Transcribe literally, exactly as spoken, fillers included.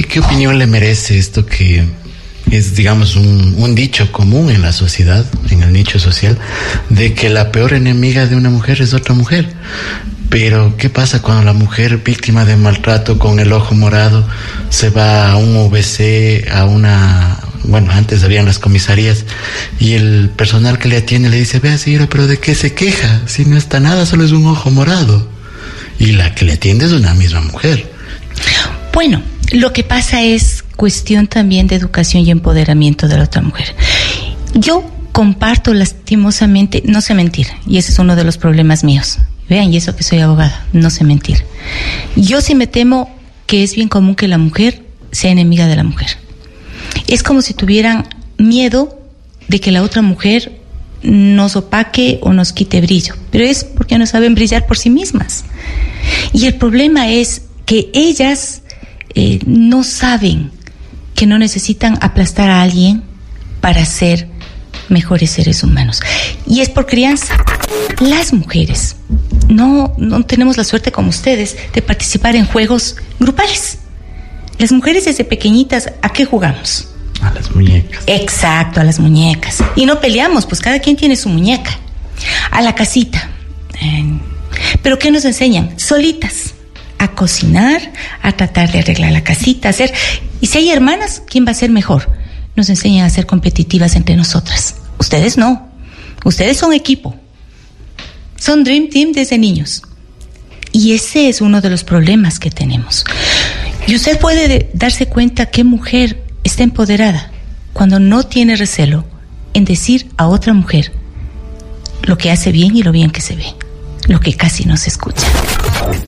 ¿qué, qué opinión le merece esto que es, digamos, un, un dicho común en la sociedad, en el nicho social, de que la peor enemiga de una mujer es otra mujer? Pero, ¿qué pasa cuando la mujer víctima de maltrato con el ojo morado se va a un U V C, a una... Bueno, antes habían las comisarías, y el personal que le atiende le dice: vea, señora, ¿pero de qué se queja? Si no está nada, solo es un ojo morado. Y la que le atiende es una misma mujer. Bueno, lo que pasa es cuestión también de educación y empoderamiento de la otra mujer. Yo comparto lastimosamente, no sé mentir, y ese es uno de los problemas míos. Vean, y eso que soy abogada, no sé mentir. Yo sí me temo que es bien común que la mujer sea enemiga de la mujer. Es como si tuvieran miedo de que la otra mujer nos opaque o nos quite brillo, pero es porque no saben brillar por sí mismas. Y el problema es que ellas eh, no saben que no necesitan aplastar a alguien para ser mejores seres humanos. Y es por crianza. Las mujeres no, no tenemos la suerte como ustedes de participar en juegos grupales. Las mujeres desde pequeñitas, ¿a qué jugamos? A las muñecas. Exacto, a las muñecas. Y no peleamos, pues cada quien tiene su muñeca. A la casita. Eh, ¿Pero qué nos enseñan? Solitas. A cocinar, a tratar de arreglar la casita, a hacer... Y si hay hermanas, ¿quién va a ser mejor? Nos enseñan a ser competitivas entre nosotras. Ustedes no. Ustedes son equipo. Son Dream Team desde niños. Y ese es uno de los problemas que tenemos. Y usted puede de, darse cuenta qué mujer está empoderada cuando no tiene recelo en decir a otra mujer lo que hace bien y lo bien que se ve, lo que casi no se escucha.